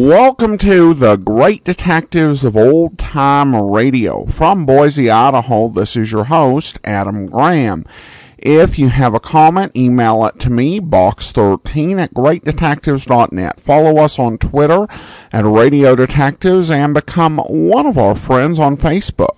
Welcome to the Great Detectives of Old Time Radio. From Boise, Idaho, this is your host, Adam Graham. If you have a comment, email it to me, box13@greatdetectives.net. Follow us on Twitter at Radio Detectives and become one of our friends on Facebook.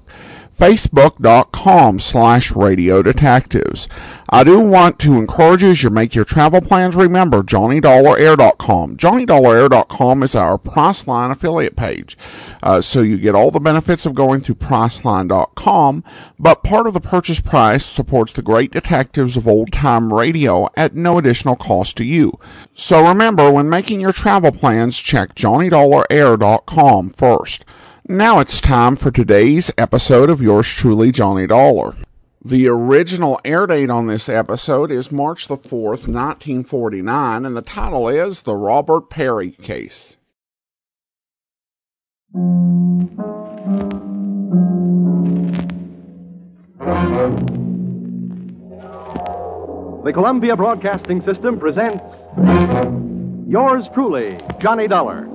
Facebook.com/Radio Detectives. I do want to encourage you as you make your travel plans, remember JohnnyDollarAir.com. JohnnyDollarAir.com is our Priceline affiliate page. So you get all the benefits of going through Priceline.com, but part of the purchase price supports the Great Detectives of Old Time Radio at no additional cost to you. So remember, when making your travel plans, check JohnnyDollarAir.com first. Now it's time for today's episode of yours truly, Johnny Dollar. The original air date on this episode is March the 4th, 1949, and the title is The Robert Perry Case. The Columbia Broadcasting System presents yours truly, Johnny Dollar.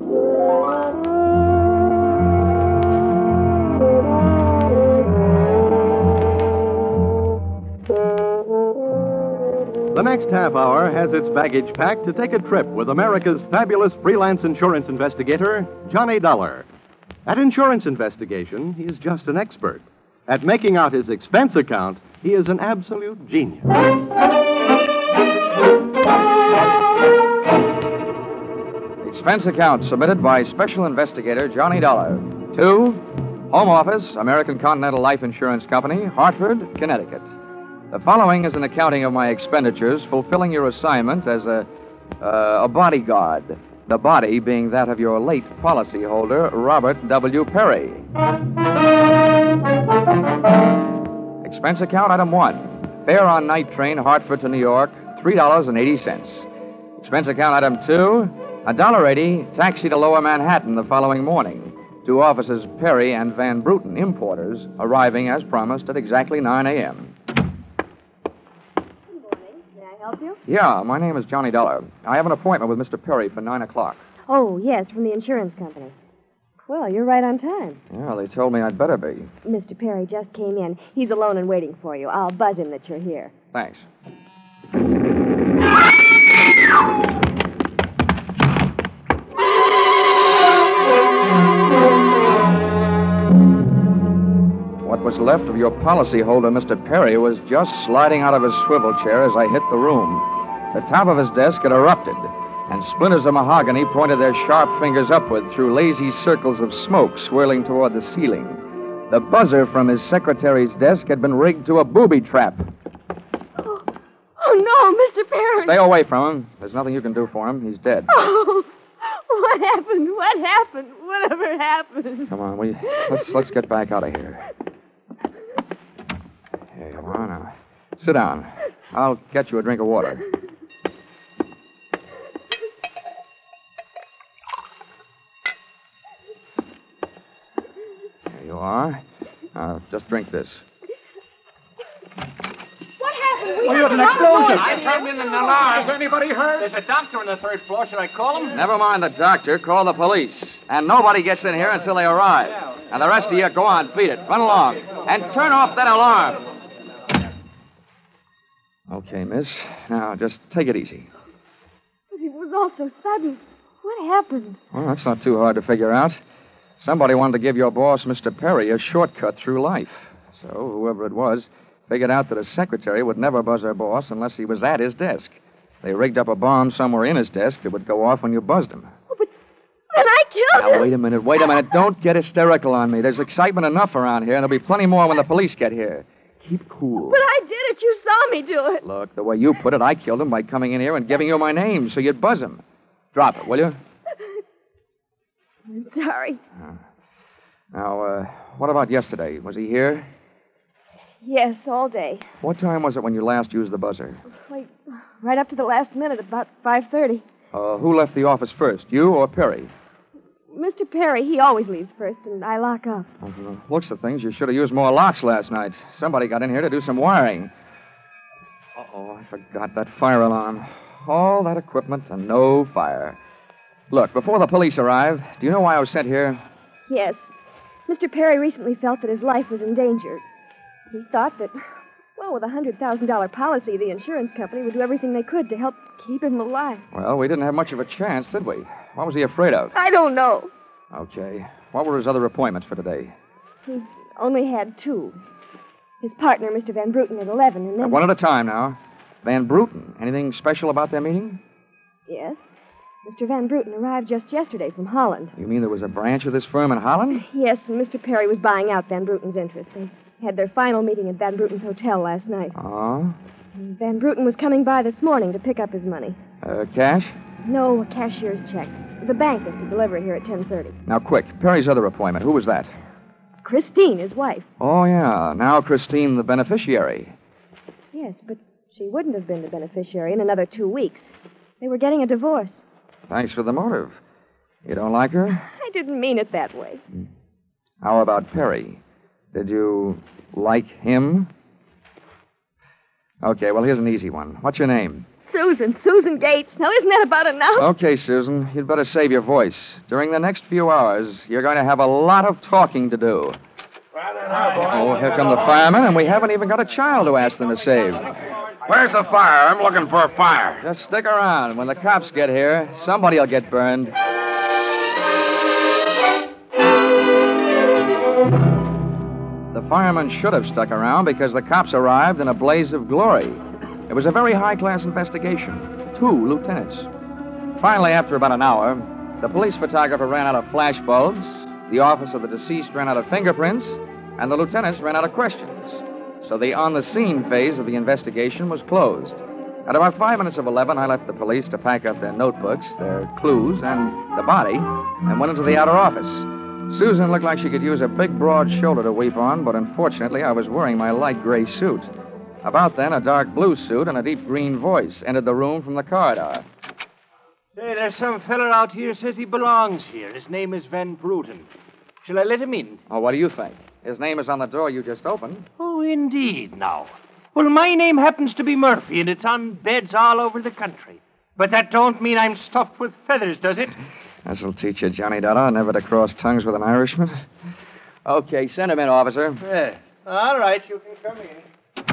The next half hour has its baggage packed to take a trip with America's fabulous freelance insurance investigator, Johnny Dollar. At insurance investigation, he is just an expert. At making out his expense account, he is an absolute genius. Expense account submitted by Special Investigator Johnny Dollar to Home Office, American Continental Life Insurance Company, Hartford, Connecticut. The following is an accounting of my expenditures fulfilling your assignment as a bodyguard, the body being that of your late policyholder, Robert W. Perry. Expense account item 1. Fare on night train Hartford to New York, $3.80. Expense account item 2. $1.80 taxi to Lower Manhattan the following morning. To offices Perry and Van Bruten, importers, arriving as promised at exactly 9 a.m. Help you? Yeah, my name is Johnny Dollar. I have an appointment with Mr. Perry for 9 o'clock. Oh, yes, from the insurance company. Well, you're right on time. Yeah, they told me I'd better be. Mr. Perry just came in. He's alone and waiting for you. I'll buzz him that you're here. Thanks. What was left of your policyholder, Mr. Perry, was just sliding out of his swivel chair as I hit the room. The top of his desk had erupted, and splinters of mahogany pointed their sharp fingers upward through lazy circles of smoke swirling toward the ceiling. The buzzer from his secretary's desk had been rigged to a booby trap. Oh, no, Mr. Perry. Stay away from him. There's nothing you can do for him. He's dead. Oh, what happened? What happened? Whatever happened? Come on, let's get back out of here. Here you are now. Sit down. I'll get you a drink of water. There you are. Now, just drink this. What happened? We heard an explosion. I turned in an alarm. Is anybody hurt? There's a doctor on the third floor. Should I call him? Never mind the doctor. Call the police. And nobody gets in here until they arrive. And the rest of you, go on, beat it. Run along. And turn off that alarm. Okay, miss. Now, just take it easy. But it was all so sudden. What happened? Well, that's not too hard to figure out. Somebody wanted to give your boss, Mr. Perry, a shortcut through life. So, whoever it was, figured out that a secretary would never buzz her boss unless he was at his desk. They rigged up a bomb somewhere in his desk that would go off when you buzzed him. Oh, but then I killed him. Now, wait a minute. Don't get hysterical on me. There's excitement enough around here, and there'll be plenty more when the police get here. Keep cool. But I did it. You saw me do it. Look, the way you put it, I killed him by coming in here and giving you my name so you'd buzz him. Drop it, will you? I'm sorry. Now, what about yesterday? Was he here? Yes, all day. What time was it when you last used the buzzer? Like, right up to the last minute, about 5:30. Who left the office first, you or Perry? Mr. Perry, he always leaves first, and I lock up. Looks of things, you should have used more locks last night. Somebody got in here to do some wiring. Uh-oh, I forgot that fire alarm. All that equipment and no fire. Look, before the police arrive, do you know why I was sent here? Yes. Mr. Perry recently felt that his life was in danger. He thought that, well, with a $100,000 policy, the insurance company would do everything they could to help keep him alive. Well, we didn't have much of a chance, did we? What was he afraid of? I don't know. Okay. What were his other appointments for today? He only had 2. His partner, Mr. Van Bruten, at 11, and then... One at a time now. Van Bruten. Anything special about their meeting? Yes. Mr. Van Bruten arrived just yesterday from Holland. You mean there was a branch of this firm in Holland? Yes, and Mr. Perry was buying out Van Bruten's interest. They had their final meeting at Van Bruten's hotel last night. Oh? And Van Bruten was coming by this morning to pick up his money. Cash? No, a cashier's check. The bank is to deliver here at 10:30. Now, quick. Perry's other appointment. Who was that? Christine, his wife. Oh, yeah. Now Christine, the beneficiary. Yes, but she wouldn't have been the beneficiary in another 2 weeks. They were getting a divorce. Thanks for the motive. You don't like her? I didn't mean it that way. How about Perry? Did you like him? Okay, well, here's an easy one. What's your name? Susan Gates. Now, isn't that about enough? Okay, Susan, you'd better save your voice. During the next few hours, you're going to have a lot of talking to do. Oh, here come the firemen, and we haven't even got a child to ask them to save. Where's the fire? I'm looking for a fire. Just stick around. When the cops get here, somebody will get burned. The firemen should have stuck around because the cops arrived in a blaze of glory. It was a very high-class investigation. 2 lieutenants. Finally, after about an hour, the police photographer ran out of flash bulbs, the office of the deceased ran out of fingerprints, and the lieutenants ran out of questions. So the on-the-scene phase of the investigation was closed. At about 5 minutes of 11, I left the police to pack up their notebooks, their clues, and the body, and went into the outer office. Susan looked like she could use a big, broad shoulder to weep on, but unfortunately, I was wearing my light gray suit. About then, a dark blue suit and a deep green voice entered the room from the corridor. Say, there's some feller out here says he belongs here. His name is Van Bruten. Shall I let him in? Oh, what do you think? His name is on the door you just opened. Oh, indeed, now. Well, my name happens to be Murphy, and it's on beds all over the country. But that don't mean I'm stuffed with feathers, does it? This'll teach you, Johnny Dollar, never to cross tongues with an Irishman. Okay, send him in, officer. All right, you can come in.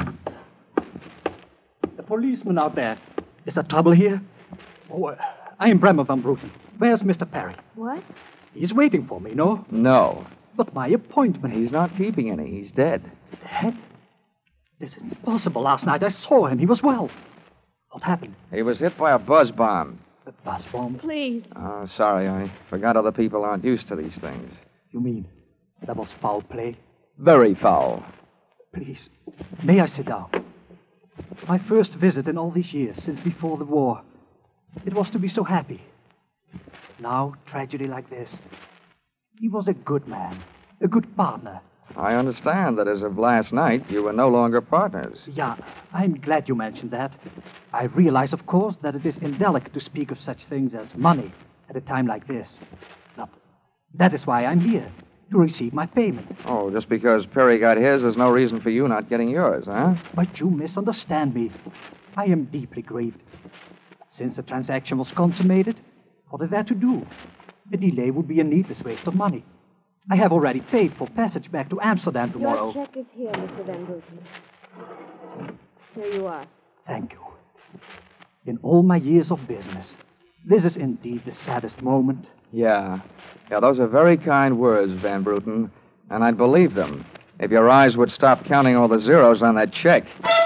The policeman out there. Is there trouble here? Oh, I am Bremer Van Bruten. Where's Mr. Perry? What? He's waiting for me, no? No. But my appointment. He's not keeping any. He's dead. Dead? This is impossible. Last night I saw him. He was well. What happened? He was hit by a buzz bomb. A bus bomb? Please. Oh, sorry. I forgot other people aren't used to these things. You mean that was foul play? Very foul. Please, may I sit down? My first visit in all these years, since before the war. It was to be so happy. Now, tragedy like this. He was a good man, a good partner. I understand that as of last night, you were no longer partners. Yeah, I'm glad you mentioned that. I realize, of course, that it is indelicate to speak of such things as money at a time like this. But that is why I'm here, to receive my payment. Oh, just because Perry got his, there's no reason for you not getting yours, huh? But you misunderstand me. I am deeply grieved. Since the transaction was consummated, what is there to do? A delay would be a needless waste of money. I have already paid for passage back to Amsterdam tomorrow. Your check is here, Mr. Van Bruten. Here you are. Thank you. In all my years of business, this is indeed the saddest moment. Yeah, those are very kind words, Van Bruten, and I'd believe them if your eyes would stop counting all the zeros on that check.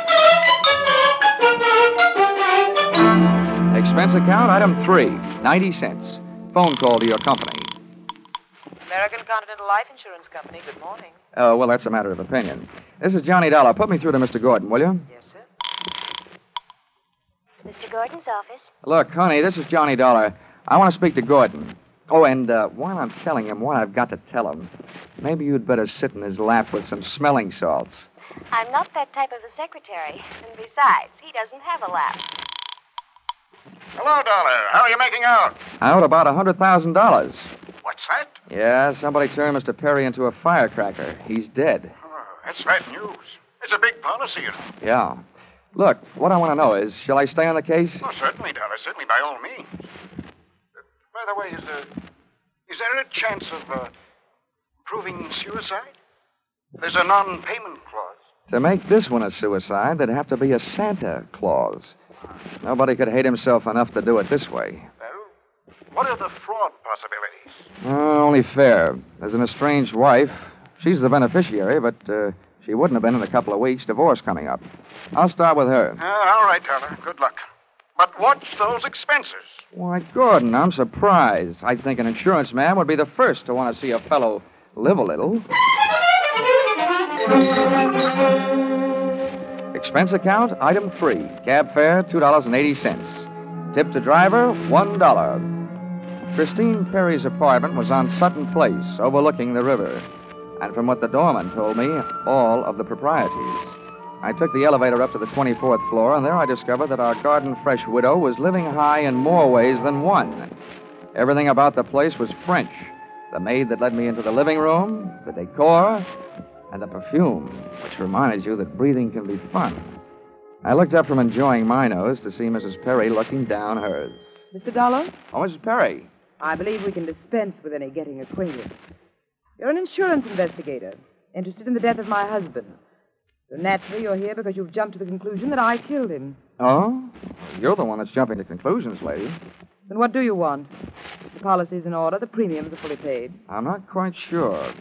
Expense account, item 3, 90 cents. Phone call to your company. American Continental Life Insurance Company, good morning. Well, that's a matter of opinion. This is Johnny Dollar. Put me through to Mr. Gordon, will you? Yes, sir. Mr. Gordon's office. Look, honey, this is Johnny Dollar. I want to speak to Gordon. Oh, and while I'm telling him what I've got to tell him, maybe you'd better sit in his lap with some smelling salts. I'm not that type of a secretary. And besides, he doesn't have a lap. Hello, Dollar. How are you making out? I owed about $100,000. What's that? Yeah, somebody turned Mr. Perry into a firecracker. He's dead. Oh, that's bad news. It's a big policy, you know. Yeah. Look, what I want to know is, shall I stay on the case? Oh, certainly, Dollar. Certainly, by all means. By the way, is there a chance of proving suicide? There's a non-payment clause. To make this one a suicide, there'd have to be a Santa Claus. Nobody could hate himself enough to do it this way. Well, what are the fraud possibilities? Only fair. There's an estranged wife. She's the beneficiary, but she wouldn't have been in a couple of weeks. Divorce coming up. I'll start with her. All right, Dollar. Good luck. But watch those expenses. Why, Gordon, I'm surprised. I think an insurance man would be the first to want to see a fellow live a little. Expense account, item 3. Cab fare, $2.80. Tip to driver, $1. Christine Perry's apartment was on Sutton Place, overlooking the river. And from what the doorman told me, all of the proprieties. I took the elevator up to the 24th floor, and there I discovered that our garden fresh widow was living high in more ways than one. Everything about the place was French. The maid that led me into the living room, the decor, and the perfume, which reminded you that breathing can be fun. I looked up from enjoying my nose to see Mrs. Perry looking down hers. Mr. Dollar? Oh, Mrs. Perry. I believe we can dispense with any getting acquainted. You're an insurance investigator, interested in the death of my husband. So naturally, you're here because you've jumped to the conclusion that I killed him. Oh? You're the one that's jumping to conclusions, lady. Then what do you want? The policy's in order. The premiums are fully paid. I'm not quite sure.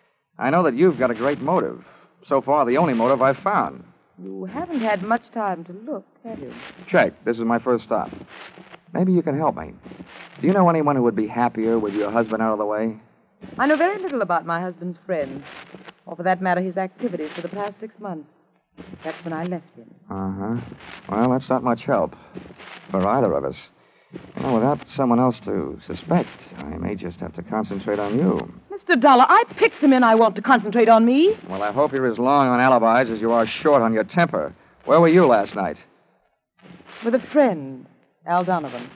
I know that you've got a great motive. So far, the only motive I've found. You haven't had much time to look, have you? Check. This is my first stop. Maybe you can help me. Do you know anyone who would be happier with your husband out of the way? I know very little about my husband's friends, or for that matter, his activities for the past 6 months. That's when I left him. Uh-huh. Well, that's not much help for either of us. Well, without someone else to suspect, I may just have to concentrate on you. Mr. Dollar, I picked the men I want to concentrate on me. Well, I hope you're as long on alibis as you are short on your temper. Where were you last night? With a friend, Al Donovan.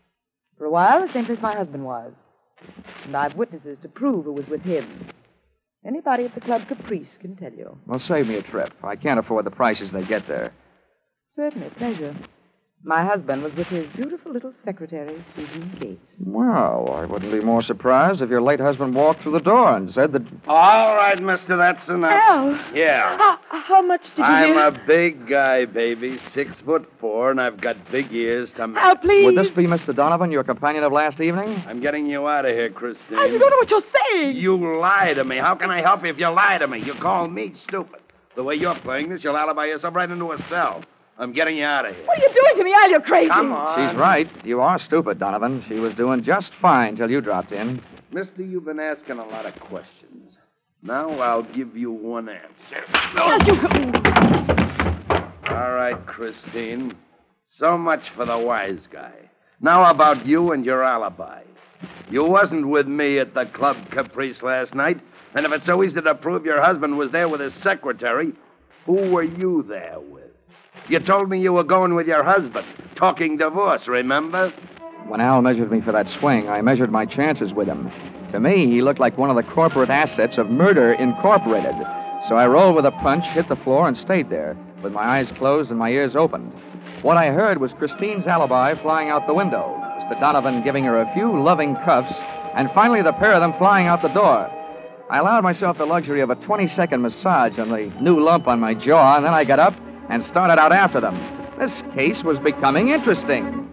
For a while, the same place my husband was. And I've witnesses to prove who was with him. Anybody at the Club Caprice can tell you. Well, save me a trip. I can't afford the prices they get there. Certainly, pleasure. My husband was with his beautiful little secretary, Susan Gates. Well, I wouldn't be more surprised if your late husband walked through the door and said that... All right, mister, that's enough. Al! Yeah. How much did you I'm hear? a big guy, baby, 6'4", and I've got big ears to match. Al, please! Would this be Mr. Donovan, your companion of last evening? I'm getting you out of here, Christine. I don't know what you're saying. You lie to me. How can I help you if you lie to me? You call me stupid. The way you're playing this, you'll alibi yourself right into a cell. I'm getting you out of here. What are you doing to me, Al? You're crazy. Come on. She's right. You are stupid, Donovan. She was doing just fine till you dropped in. Mister, you've been asking a lot of questions. Now I'll give you one answer. All right, Christine. So much for the wise guy. Now about you and your alibi. You wasn't with me at the Club Caprice last night, and if it's so easy to prove your husband was there with his secretary, who were you there with? You told me you were going with your husband, talking divorce, remember? When Al measured me for that swing, I measured my chances with him. To me, he looked like one of the corporate assets of Murder Incorporated. So I rolled with a punch, hit the floor, and stayed there, with my eyes closed and my ears open. What I heard was Christine's alibi flying out the window, Mr. Donovan giving her a few loving cuffs, and finally the pair of them flying out the door. I allowed myself the luxury of a 20-second massage on the new lump on my jaw, and then I got up and started out after them. This case was becoming interesting.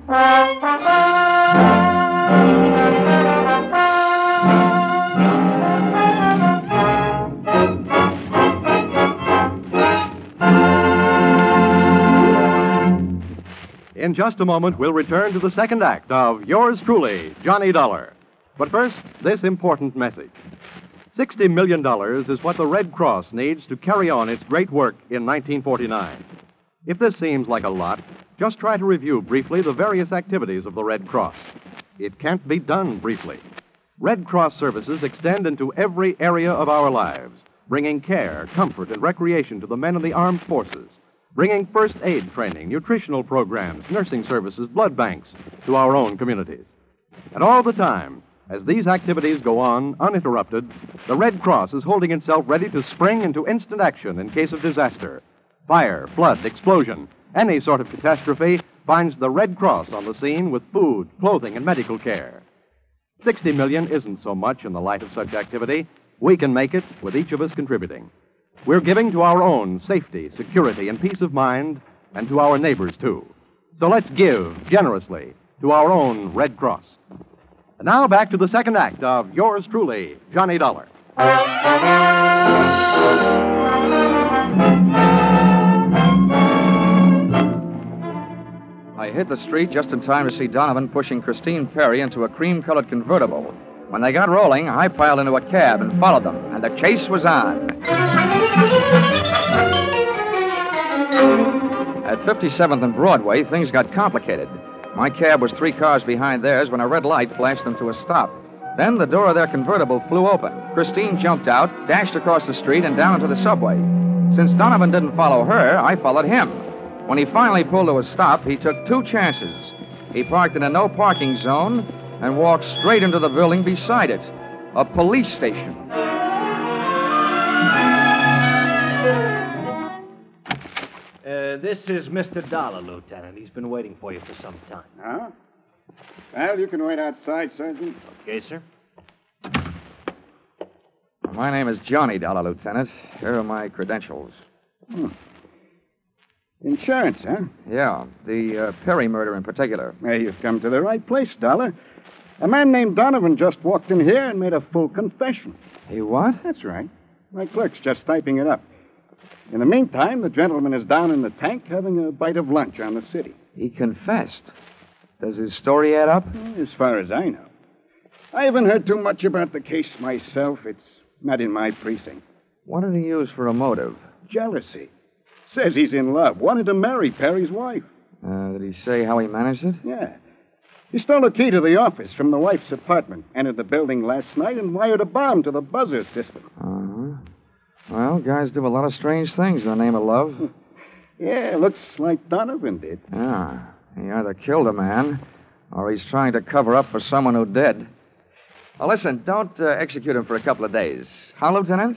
In just a moment, we'll return to the second act of Yours Truly, Johnny Dollar. But first, this important message. $60 million is what the Red Cross needs to carry on its great work in 1949. If this seems like a lot, just try to review briefly the various activities of the Red Cross. It can't be done briefly. Red Cross services extend into every area of our lives, bringing care, comfort, and recreation to the men of the armed forces, bringing first aid training, nutritional programs, nursing services, blood banks to our own communities. And all the time, as these activities go on uninterrupted, the Red Cross is holding itself ready to spring into instant action in case of disaster. Fire, flood, explosion, any sort of catastrophe finds the Red Cross on the scene with food, clothing, and medical care. $60 million isn't so much in the light of such activity. We can make it with each of us contributing. We're giving to our own safety, security, and peace of mind, and to our neighbors, too. So let's give generously to our own Red Cross. And now back to the second act of yours truly, Johnny Dollar. I hit the street just in time to see Donovan pushing Christine Perry into a cream-colored convertible. When they got rolling, I piled into a cab and followed them, and the chase was on. At 57th and Broadway, things got complicated. My cab was 3 cars behind theirs when a red light flashed them to a stop. Then the door of their convertible flew open. Christine jumped out, dashed across the street, and down to the subway. Since Donovan didn't follow her, I followed him. When he finally pulled to a stop, he took 2 chances. He parked in a no-parking zone and walked straight into the building beside it, a police station. This is Mr. Dollar, Lieutenant. He's been waiting for you for some time. Huh? Well, you can wait outside, Sergeant. Okay, sir. My name is Johnny Dollar, Lieutenant. Here are my credentials. Insurance, huh? Yeah, the Perry murder in particular. Well, you've come to the right place, Dollar. A man named Donovan just walked in here and made a full confession. He what? That's right. My clerk's just typing it up. In the meantime, the gentleman is down in the tank having a bite of lunch on the city. He confessed. Does his story add up? Well, as far as I know. I haven't heard too much about the case myself. It's not in my precinct. What did he use for a motive? Jealousy. Says he's in love. Wanted to marry Perry's wife. Did he say how he managed it? Yeah. He stole a key to the office from the wife's apartment, entered the building last night, and wired a bomb to the buzzer system. Uh-huh. Well, guys do a lot of strange things in the name of love. Yeah, looks like Donovan did. Yeah. He either killed a man, or he's trying to cover up for someone who did. Now, listen, don't execute him for a couple of days. Huh, Lieutenant?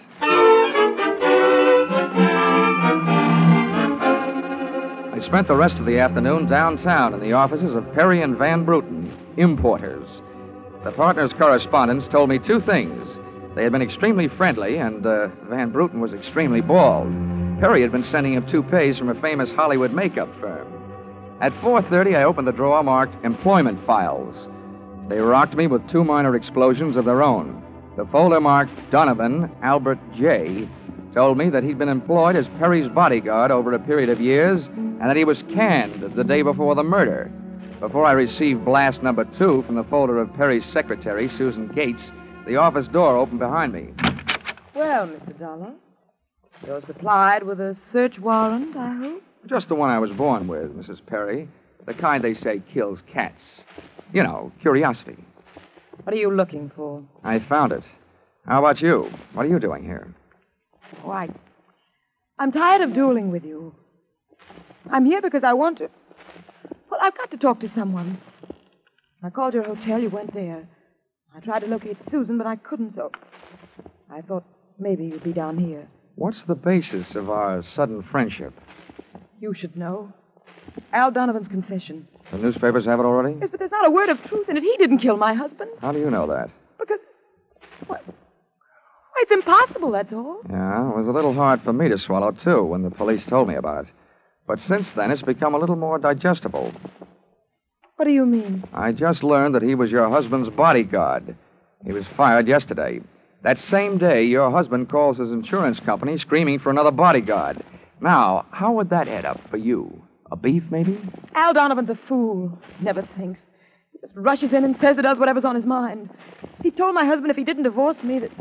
I spent the rest of the afternoon downtown in the offices of Perry and Van Bruten, importers. The partners' correspondents told me 2 things. They had been extremely friendly, and Van Bruten was extremely bald. Perry had been sending him toupees from a famous Hollywood makeup firm. At 4:30, I opened the drawer marked Employment Files. They rocked me with 2 minor explosions of their own. The folder marked Donovan Albert J. told me that he'd been employed as Perry's bodyguard over a period of years and that he was canned the day before the murder. Before I received blast number 2 from the folder of Perry's secretary, Susan Gates, the office door opened behind me. Well, Mr. Dollar, you're supplied with a search warrant, I hope? Just the one I was born with, Mrs. Perry. The kind they say kills cats. You know, curiosity. What are you looking for? I found it. How about you? What are you doing here? Oh, I'm tired of dueling with you. I'm here because I want to... Well, I've got to talk to someone. I called your hotel. You went there. I tried to locate Susan, but I couldn't, so... I thought maybe you'd be down here. What's the basis of our sudden friendship? You should know. Al Donovan's confession. The newspapers have it already? Yes, but there's not a word of truth in it. He didn't kill my husband. How do you know that? Because... What? It's impossible, that's all. Yeah, it was a little hard for me to swallow, too, when the police told me about it. But since then, it's become a little more digestible. What do you mean? I just learned that he was your husband's bodyguard. He was fired yesterday. That same day, your husband calls his insurance company screaming for another bodyguard. Now, how would that add up for you? A beef, maybe? Al Donovan's a fool. He never thinks. He just rushes in and says or does whatever's on his mind. He told my husband if he didn't divorce me that...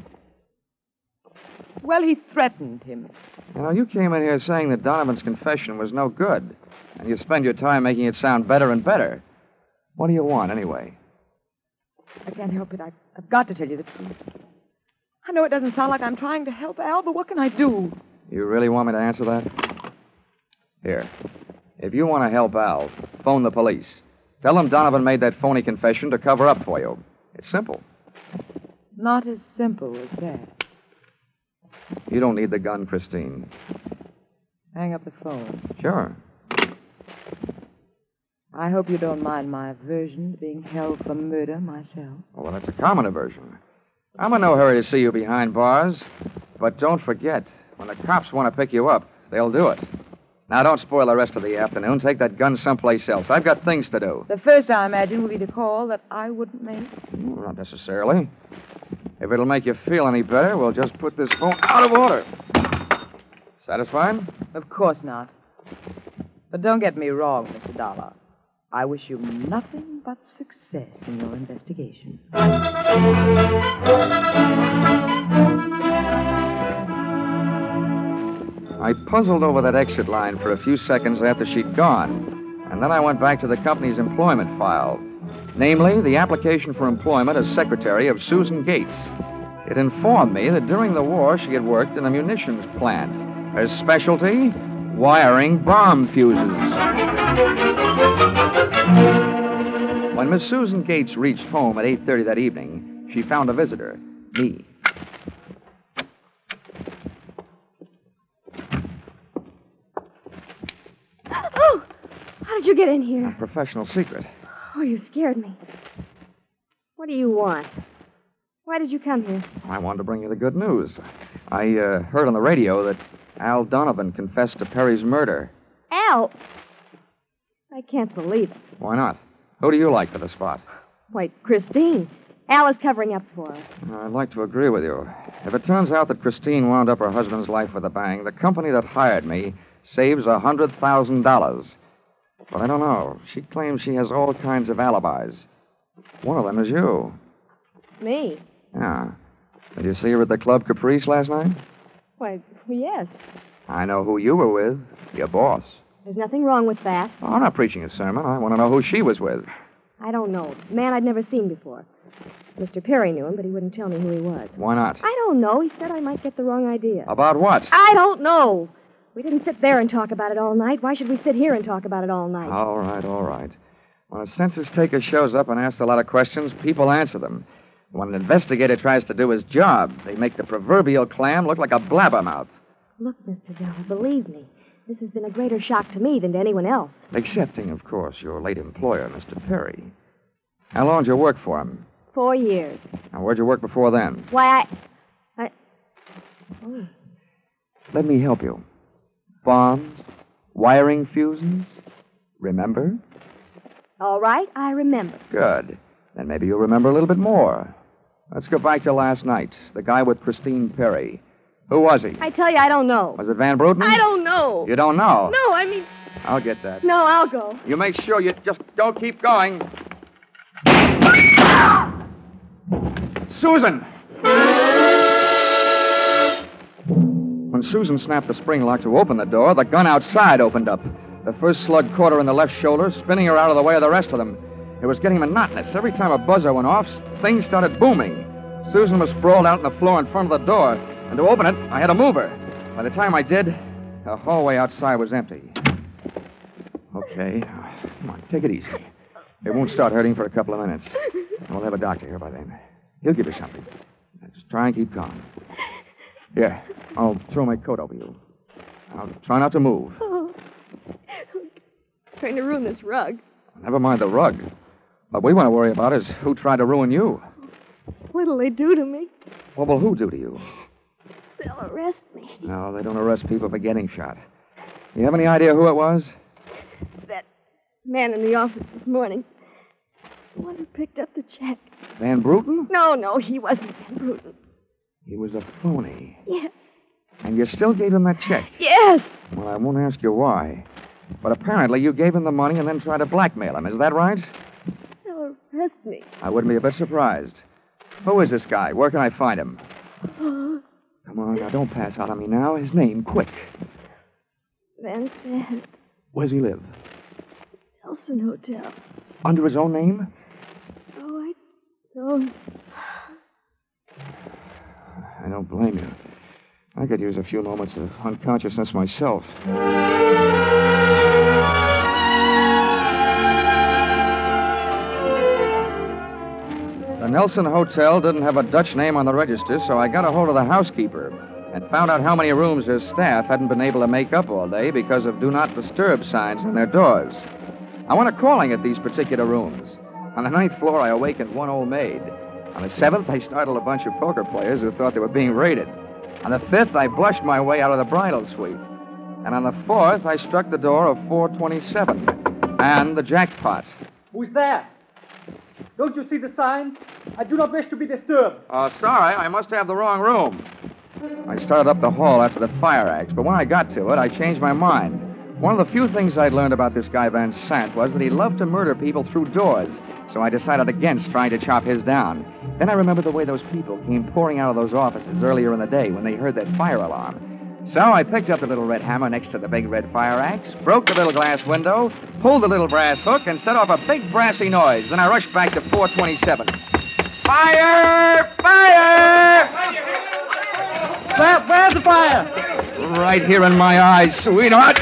Well, he threatened him. You know, you came in here saying that Donovan's confession was no good, and you spend your time making it sound better and better. What do you want, anyway? I can't help it. I've got to tell you the truth. I know it doesn't sound like I'm trying to help Al, but what can I do? You really want me to answer that? Here. If you want to help Al, phone the police. Tell them Donovan made that phony confession to cover up for you. It's simple. Not as simple as that. You don't need the gun, Christine. Hang up the phone. Sure. I hope you don't mind my aversion to being held for murder myself. Well, that's a common aversion. I'm in no hurry to see you behind bars. But don't forget, when the cops want to pick you up, they'll do it. Now, don't spoil the rest of the afternoon. Take that gun someplace else. I've got things to do. The first, I imagine, will be the call that I wouldn't make. Well, not necessarily. If it'll make you feel any better, we'll just put this phone out of order. Satisfied? Of course not. But don't get me wrong, Mr. Dollar. I wish you nothing but success in your investigation. I puzzled over that exit line for a few seconds after she'd gone, and then I went back to the company's employment file, namely the application for employment as secretary of Susan Gates. It informed me that during the war she had worked in a munitions plant. Her specialty, wiring bomb fuses. When Miss Susan Gates reached home at 8:30 that evening, she found a visitor, me. Oh! How did you get in here? A professional secret. Oh, you scared me. What do you want? Why did you come here? I wanted to bring you the good news. I heard on the radio that Al Donovan confessed to Perry's murder. Al? I can't believe it. Why not? Who do you like for the spot? Why, Christine. Al is covering up for her. I'd like to agree with you. If it turns out that Christine wound up her husband's life with a bang, the company that hired me saves $100,000. But I don't know. She claims she has all kinds of alibis. One of them is you. Me? Yeah. Did you see her at the Club Caprice last night? Why, yes. I know who you were with. Your boss. There's nothing wrong with that. Oh, I'm not preaching a sermon. I want to know who she was with. I don't know. Man I'd never seen before. Mr. Perry knew him, but he wouldn't tell me who he was. Why not? I don't know. He said I might get the wrong idea. About what? I don't know. We didn't sit there and talk about it all night. Why should we sit here and talk about it all night? All right. When a census taker shows up and asks a lot of questions, people answer them. When an investigator tries to do his job, they make the proverbial clam look like a blabbermouth. Look, Mr. Dollar, believe me, this has been a greater shock to me than to anyone else. Excepting, of course, your late employer, Mr. Perry. How long did you work for him? 4 years. Now, where'd you work before then? Why, Oh. Let me help you. Bombs, wiring fuses, remember? All right, I remember. Good. Then maybe you'll remember a little bit more. Let's go back to last night. The guy with Christine Perry. Who was he? I tell you, I don't know. Was it Van Bruten? I don't know. You don't know? No, I mean... I'll get that. No, I'll go. You make sure you just don't keep going. Susan! When Susan snapped the spring lock to open the door, the gun outside opened up. The first slug caught her in the left shoulder, spinning her out of the way of the rest of them. It was getting monotonous. Every time a buzzer went off, things started booming. Susan was sprawled out on the floor in front of the door, and to open it, I had to move her. By the time I did, the hallway outside was empty. Okay. Come on, take it easy. It won't start hurting for a couple of minutes. We'll have a doctor here by then. He'll give you something. Now, just try and keep calm. Here, I'll throw my coat over you. Now, try not to move. Oh. Trying to ruin this rug. Never mind the rug. What we want to worry about is who tried to ruin you. What'll they do to me? What will who do to you? They'll arrest me. No, they don't arrest people for getting shot. You have any idea who it was? That man in the office this morning. The one who picked up the check. Van Bruten? No, he wasn't Van Bruten. He was a phony. Yes. And you still gave him that check? Yes. Well, I won't ask you why. But apparently you gave him the money and then tried to blackmail him. Is that right? They'll arrest me. I wouldn't be a bit surprised. Who is this guy? Where can I find him? Oh. Come on, now, don't pass out on me now. His name, quick. Van Sant. Where's he live? Nelson Hotel. Under his own name? Oh, I don't. I don't blame you. I could use a few moments of unconsciousness myself. The Nelson Hotel didn't have a Dutch name on the register, so I got a hold of the housekeeper and found out how many rooms her staff hadn't been able to make up all day because of do not disturb signs on their doors. I went a-crawling at these particular rooms. On the 9th floor, I awakened one old maid. On the 7th, I startled a bunch of poker players who thought they were being raided. On the 5th, I blushed my way out of the bridal suite. And on the 4th, I struck the door of 427. And the jackpot. Who's there? Don't you see the sign? I do not wish to be disturbed. Oh, sorry, I must have the wrong room. I started up the hall after the fire axe, but when I got to it, I changed my mind. One of the few things I'd learned about this guy Van Sant was that he loved to murder people through doors, so I decided against trying to chop his down. Then I remembered the way those people came pouring out of those offices earlier in the day when they heard that fire alarm. So I picked up the little red hammer next to the big red fire axe, broke the little glass window, pulled the little brass hook, and set off a big brassy noise. Then I rushed back to 427. Fire! Fire! Where's the fire? Right here in my eyes, sweetheart.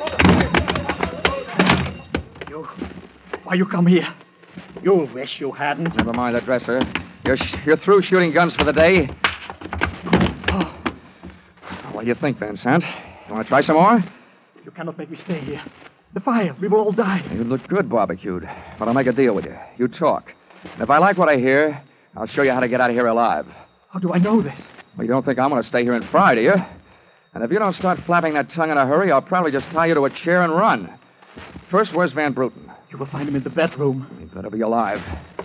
Why you come here? You wish you hadn't. Never mind the dresser. You're through shooting guns for the day. What do you think, Van Sant? You want to try some more? You cannot make me stay here. The fire, we will all die. You look good barbecued, but I'll make a deal with you. You talk. And if I like what I hear, I'll show you how to get out of here alive. How do I know this? Well, you don't think I'm going to stay here and fry, do you? And if you don't start flapping that tongue in a hurry, I'll probably just tie you to a chair and run. First, where's Van Bruten? You will find him in the bedroom. He better be alive.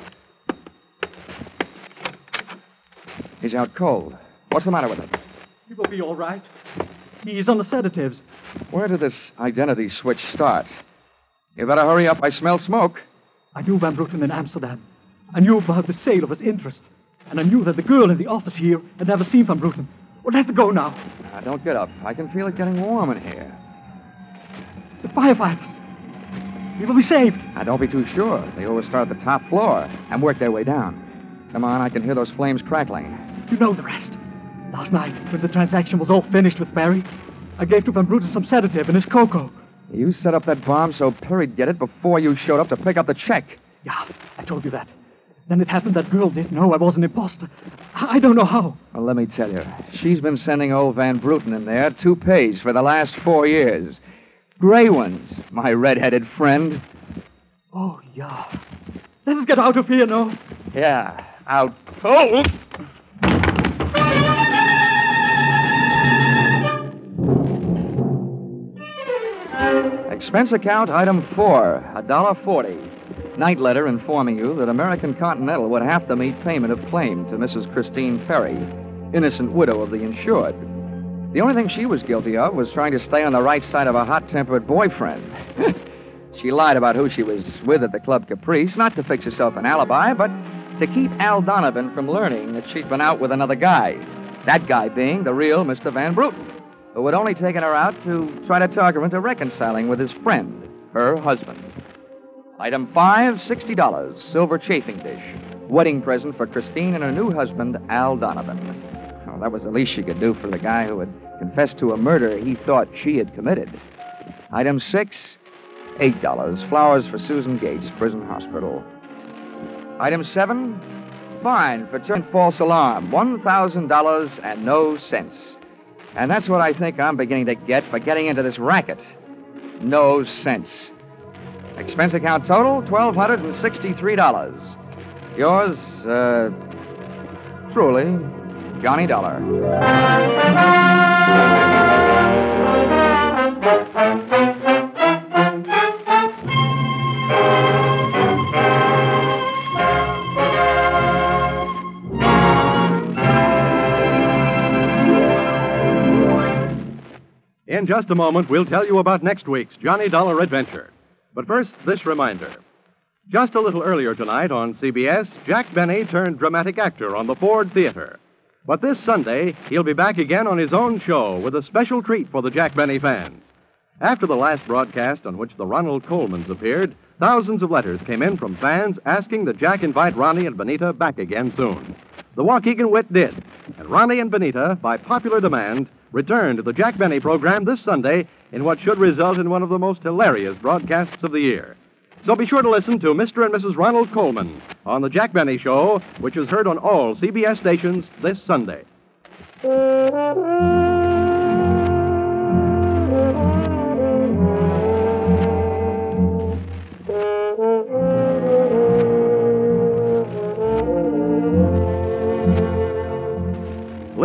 He's out cold. What's the matter with him? He will be all right. He is on the sedatives. Where did this identity switch start? You better hurry up. I smell smoke. I knew Van Bruten in Amsterdam. I knew about the sale of his interest. And I knew that the girl in the office here had never seen Van Bruten. Well, let's go now. Don't get up. I can feel it getting warm in here. The firefighters. We will be saved. Don't be too sure. They always start at the top floor and work their way down. Come on, I can hear those flames crackling. You know the rest. Last night, when the transaction was all finished with Perry, I gave to Van Bruten some sedative and his cocoa. You set up that bomb so Perry'd get it before you showed up to pick up the check. Yeah, I told you that. Then it happened that girl didn't know I was an imposter. I don't know how. Well, let me tell you. She's been sending old Van Bruten in there toupees for the last 4 years. Gray ones, my red-headed friend. Oh, yeah. Let us get out of here, no? Yeah, out cold. Expense account item 4, $1.40. Night letter informing you that American Continental would have to meet payment of claim to Mrs. Christine Perry, innocent widow of the insured. The only thing she was guilty of was trying to stay on the right side of a hot-tempered boyfriend. She lied about who she was with at the Club Caprice, not to fix herself an alibi, but to keep Al Donovan from learning that she'd been out with another guy. That guy being the real Mr. Van Bruten, who had only taken her out to try to talk her into reconciling with his friend, her husband. Item 5, $60, silver chafing dish. Wedding present for Christine and her new husband, Al Donovan. Well, that was the least she could do for the guy who had confessed to a murder he thought she had committed. Item 6, $8, flowers for Susan Gates, prison hospital. Item 7, fine for turning false alarm, $1,000 and no cents. And that's what I think I'm beginning to get for getting into this racket. No sense. Expense account total, $1,263. Yours, truly, Johnny Dollar. In just a moment, we'll tell you about next week's Johnny Dollar Adventure. But first, this reminder. Just a little earlier tonight on CBS, Jack Benny turned dramatic actor on the Ford Theater. But this Sunday, he'll be back again on his own show with a special treat for the Jack Benny fans. After the last broadcast on which the Ronald Colmans appeared, thousands of letters came in from fans asking that Jack invite Ronnie and Benita back again soon. The Waukegan Wit did, and Ronnie and Benita, by popular demand, returned to the Jack Benny program this Sunday in what should result in one of the most hilarious broadcasts of the year. So be sure to listen to Mr. and Mrs. Ronald Colman on the Jack Benny Show, which is heard on all CBS stations this Sunday.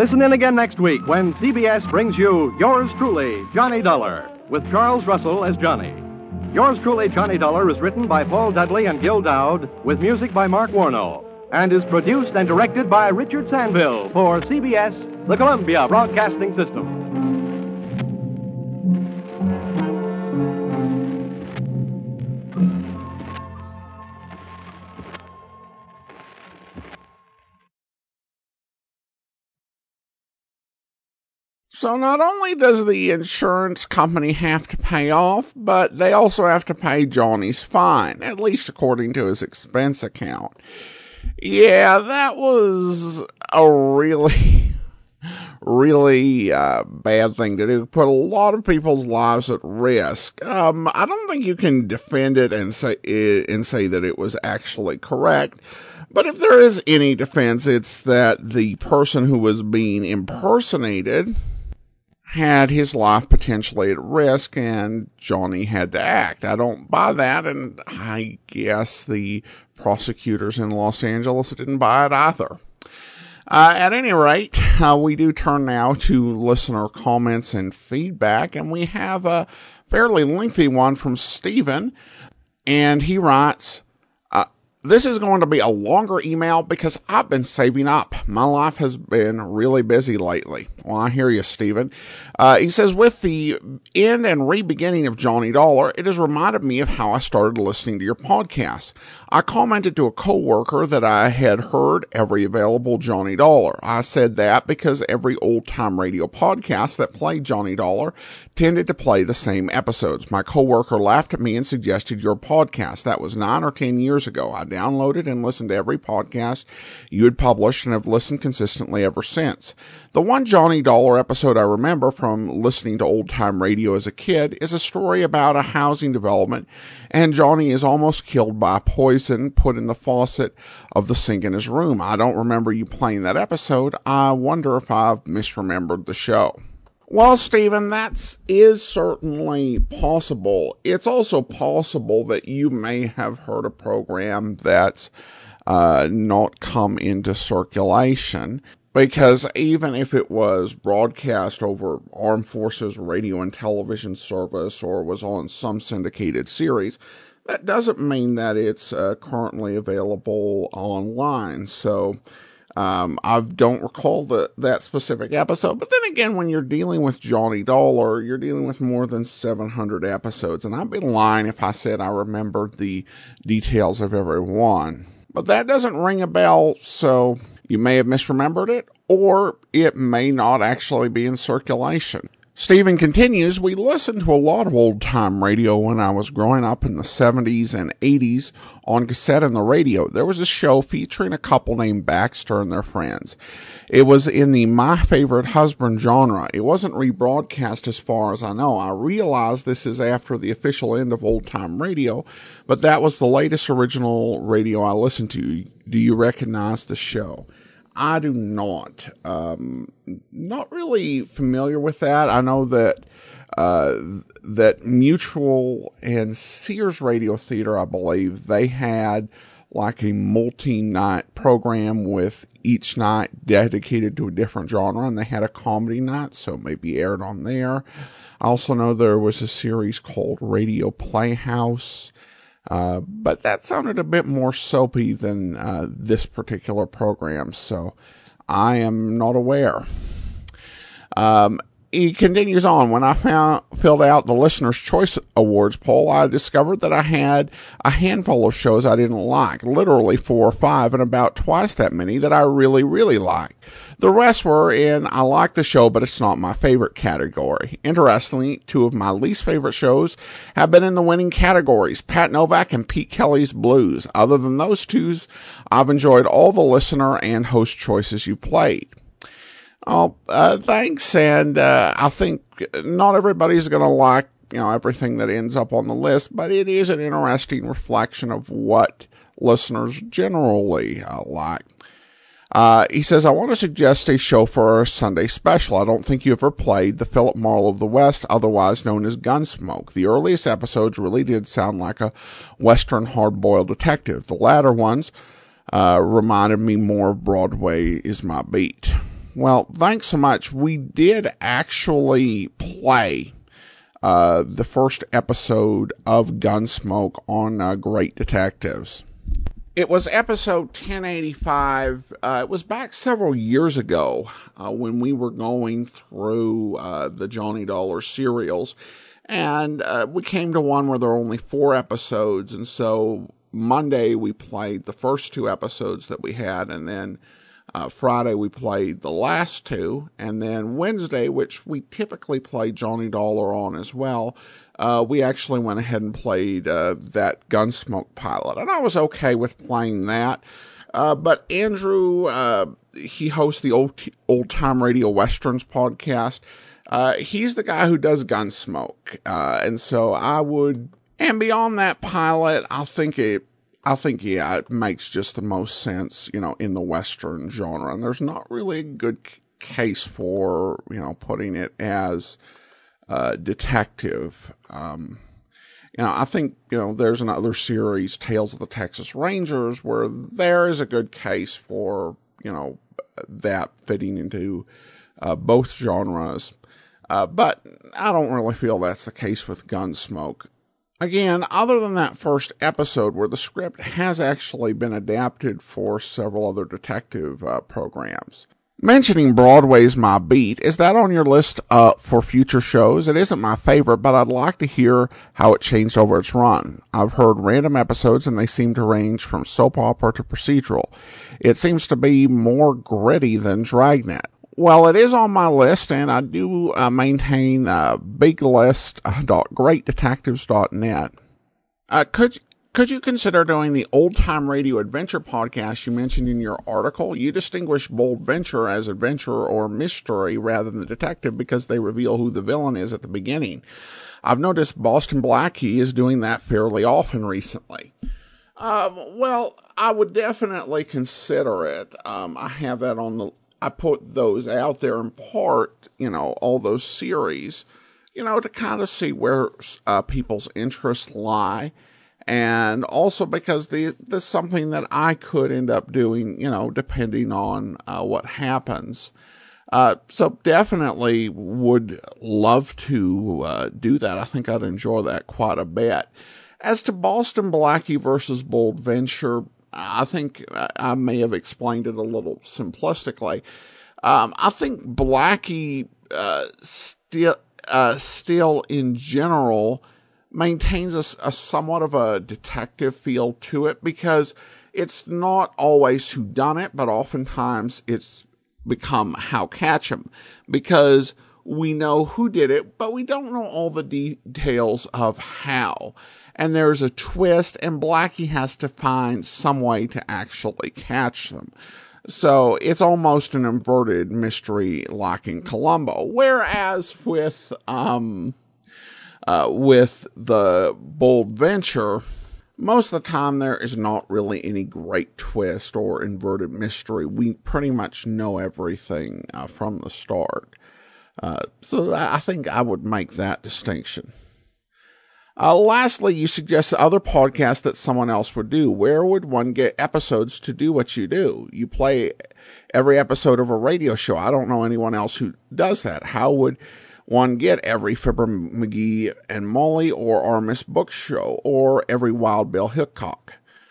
Listen in again next week when CBS brings you Yours Truly, Johnny Dollar, with Charles Russell as Johnny. Yours Truly, Johnny Dollar is written by Paul Dudley and Gil Dowd, with music by Mark Warnow, and is produced and directed by Richard Sandville for CBS, the Columbia Broadcasting System. So not only does the insurance company have to pay off, but they also have to pay Johnny's fine, at least according to his expense account. Yeah, that was a really bad thing to do. Put a lot of people's lives at risk. I don't think you can defend it and say that it was actually correct. But if there is any defense, it's that the person who was being impersonated had his life potentially at risk, and Johnny had to act. I don't buy that, and I guess the prosecutors in Los Angeles didn't buy it either. At any rate, we do turn now to listener comments and feedback, and we have a fairly lengthy one from Stephen, and he writes, this is going to be a longer email because I've been saving up. My life has been really busy lately. Well, I hear you, Stephen. He says, with the end and re-beginning of Johnny Dollar, it has reminded me of how I started listening to your podcast. I commented to a coworker that I had heard every available Johnny Dollar. I said that because every old-time radio podcast that played Johnny Dollar tended to play the same episodes. My coworker laughed at me and suggested your podcast. That was 9 or 10 years ago. I downloaded and listened to every podcast you had published and have listened consistently ever since. The one Johnny Dollar episode I remember from listening to old-time radio as a kid is a story about a housing development, and Johnny is almost killed by poison put in the faucet of the sink in his room. I don't remember you playing that episode. I wonder if I've misremembered the show. Well, Stephen, that is certainly possible. It's also possible that you may have heard a program that's not come into circulation, because even if it was broadcast over Armed Forces Radio and Television Service or was on some syndicated series, that doesn't mean that it's currently available online. So I don't recall that specific episode. But then again, when you're dealing with Johnny Dollar, you're dealing with more than 700 episodes. And I'd be lying if I said I remembered the details of every one. But that doesn't ring a bell, so you may have misremembered it, or it may not actually be in circulation. Stephen continues, we listened to a lot of old-time radio when I was growing up in the 70s and 80s on cassette and the radio. There was a show featuring a couple named Baxter and their friends. It was in the My Favorite Husband genre. It wasn't rebroadcast as far as I know. I realize this is after the official end of old-time radio, but that was the latest original radio I listened to. Do you recognize the show? I do not. Not really familiar with that. I know that that Mutual and Sears Radio Theater, I believe, they had like a multi-night program with each night dedicated to a different genre, and they had a comedy night, so maybe aired on there. I also know there was a series called Radio Playhouse, but that sounded a bit more soapy than this particular program, so I am not aware. He continues on, when I filled out the Listener's Choice Awards poll, I discovered that I had a handful of shows I didn't like, literally 4 or 5, and about twice that many that I really, really liked. The rest were in I like the show, but it's not my favorite category. Interestingly, 2 of my least favorite shows have been in the winning categories, Pat Novak and Pete Kelly's Blues. Other than those 2, I've enjoyed all the listener and host choices you played. Oh, thanks, and I think not everybody's going to like, everything that ends up on the list, but it is an interesting reflection of what listeners generally like. He says, I want to suggest a show for our Sunday special. I don't think you ever played the Philip Marlowe of the West, otherwise known as Gunsmoke. The earliest episodes really did sound like a Western hard-boiled detective. The latter ones reminded me more of Broadway Is My Beat. Well, thanks so much. We did actually play the first episode of Gunsmoke on Great Detectives. It was episode 1085. It was back several years ago when we were going through the Johnny Dollar serials. And we came to one where there were only 4 episodes. And so Monday we played the first 2 episodes that we had. And then Friday we played the last 2. And then Wednesday, which we typically play Johnny Dollar on as well, we actually went ahead and played that Gunsmoke pilot. And I was okay with playing that. But Andrew, he hosts the Old Time Radio Westerns podcast. He's the guy who does Gunsmoke. And so and beyond that pilot, I think it makes just the most sense, in the Western genre. And there's not really a good case for, putting it as detective. I think, there's another series, Tales of the Texas Rangers, where there is a good case for, that fitting into both genres. But I don't really feel that's the case with Gunsmoke. Again, other than that first episode where the script has actually been adapted for several other detective programs. Mentioning Broadway's My Beat, is that on your list for future shows? It isn't my favorite, but I'd like to hear how it changed over its run. I've heard random episodes and they seem to range from soap opera to procedural. It seems to be more gritty than Dragnet. Well, it is on my list, and I do maintain biglist.greatdetectives.net. Could you consider doing the Old Time Radio Adventure podcast you mentioned in your article? You distinguish Bold Venture as adventure or mystery rather than detective because they reveal who the villain is at the beginning. I've noticed Boston Blackie is doing that fairly often recently. Well, I would definitely consider it. I have that I put those out there in part, all those series, to kind of see where people's interests lie. And also because this is something that I could end up doing, depending on what happens. So definitely would love to do that. I think I'd enjoy that quite a bit. As to Boston Blackie versus Bold Venture, I think I may have explained it a little simplistically. I think Blackie still in general maintains a somewhat of a detective feel to it because it's not always whodunit, but oftentimes it's become how catch 'em because we know who did it, but we don't know all the details of how. And there's a twist, and Blackie has to find some way to actually catch them. So it's almost an inverted mystery like in Columbo. Whereas with the Bold Venture, most of the time there is not really any great twist or inverted mystery. We pretty much know everything from the start. So I think I would make that distinction. Lastly, you suggest other podcasts that someone else would do. Where would one get episodes to do what you do? You play every episode of a radio show. I don't know anyone else who does that. How would one get every Fibber McGee and Molly or our Miss Book Show or every Wild Bill Hickok?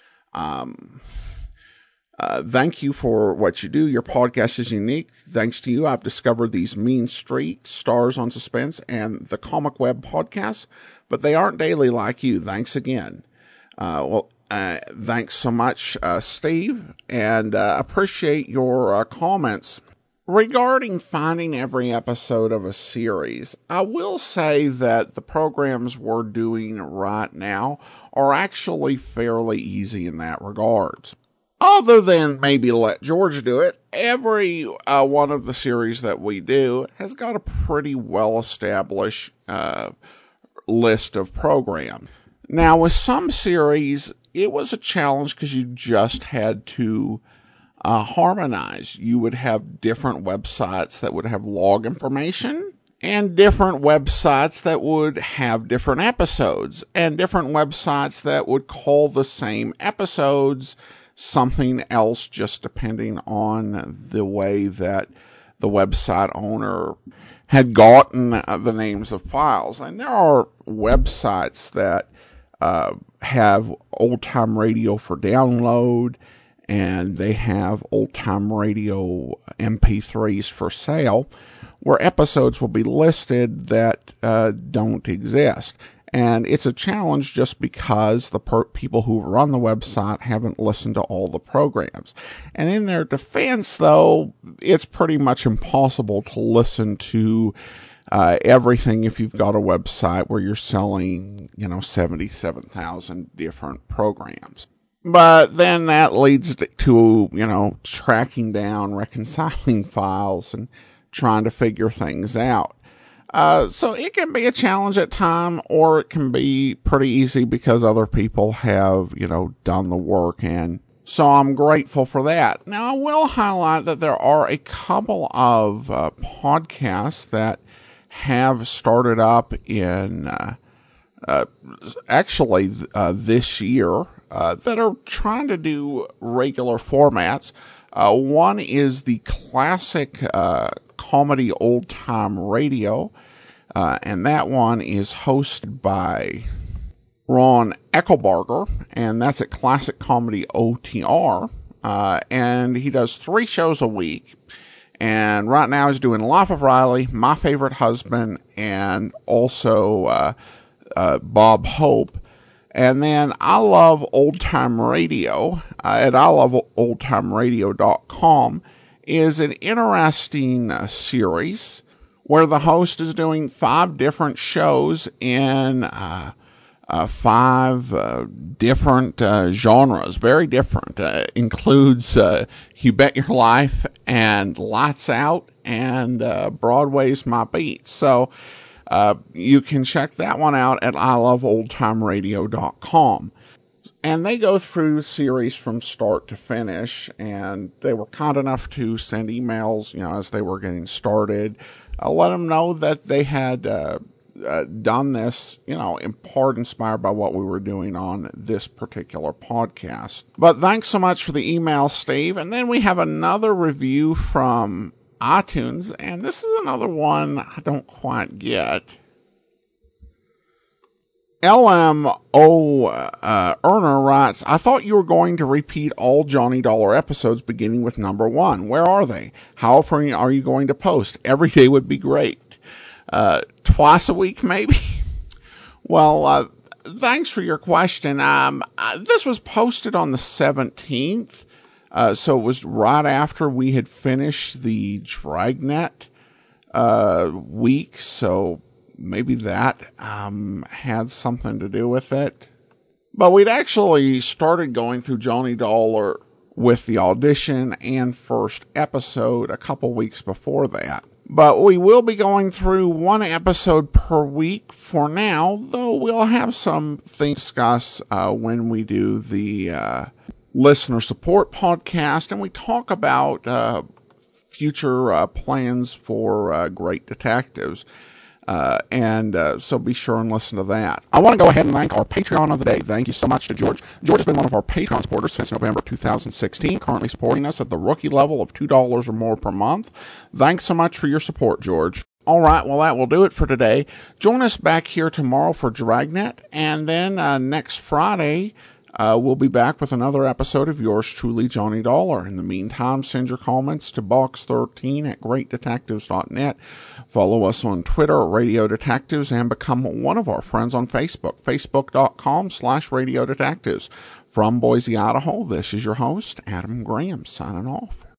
Thank you for what you do. Your podcast is unique. Thanks to you, I've discovered these Mean Street, Stars on Suspense, and the Comic Web podcasts, but they aren't daily like you. Thanks again. Thanks so much, Steve, and appreciate your comments. Regarding finding every episode of a series, I will say that the programs we're doing right now are actually fairly easy in that regard. Other than maybe Let George Do It, every one of the series that we do has got a pretty well-established list of programs. Now, with some series, it was a challenge because you just had to harmonize. You would have different websites that would have log information and different websites that would have different episodes and different websites that would call the same episodes something else, just depending on the way that the website owner had gotten the names of files. And there are websites that have Old Time Radio for download, and they have Old Time Radio MP3s for sale, where episodes will be listed that don't exist. And it's a challenge just because the people who run the website haven't listened to all the programs. And in their defense, though, it's pretty much impossible to listen to everything if you've got a website where you're selling, 77,000 different programs. But then that leads to, tracking down, reconciling files, and trying to figure things out. So it can be a challenge at time, or it can be pretty easy because other people have, done the work. And so I'm grateful for that. Now, I will highlight that there are a couple of podcasts that have started up in this year that are trying to do regular formats. One is the classic comedy Old Time Radio, and that one is hosted by Ron Eckelbarger, and that's at Classic Comedy OTR, and he does 3 shows a week. And right now he's doing Life of Riley, My Favorite Husband, and also Bob Hope. And then I Love Old Time Radio at iloveoldtimeradio.com is an interesting series where the host is doing 5 different shows in 5 different genres, very different. Includes You Bet Your Life and Lights Out and Broadway's My Beat. So you can check that one out at iloveoldtimeradio.com. And they go through the series from start to finish, and they were kind enough to send emails, as they were getting started. Let them know that they had done this, in part inspired by what we were doing on this particular podcast. But thanks so much for the email, Steve. And then we have another review from iTunes, and this is another one I don't quite get. LMO Erner writes, I thought you were going to repeat all Johnny Dollar episodes beginning with number 1. Where are they? How often are you going to post? Every day would be great. Twice a week, maybe? Well, thanks for your question. This was posted on the 17th, so it was right after we had finished the Dragnet week, so maybe that had something to do with it. But we'd actually started going through Johnny Dollar with the audition and first episode a couple weeks before that. But we will be going through 1 episode per week for now, though we'll have some things to discuss when we do the listener support podcast, and we talk about future plans for Great Detectives. So be sure and listen to that. I want to go ahead and thank our Patreon of the day. Thank you so much to George. George has been one of our Patreon supporters since November 2016, currently supporting us at the rookie level of $2 or more per month. Thanks so much for your support, George. All right, well, that will do it for today. Join us back here tomorrow for Dragnet, and then next Friday, we'll be back with another episode of yours truly, Johnny Dollar. In the meantime, send your comments to box13@greatdetectives.net. Follow us on Twitter at Radio Detectives and become one of our friends on Facebook, facebook.com/Radio Detectives. From Boise, Idaho, this is your host, Adam Graham, signing off.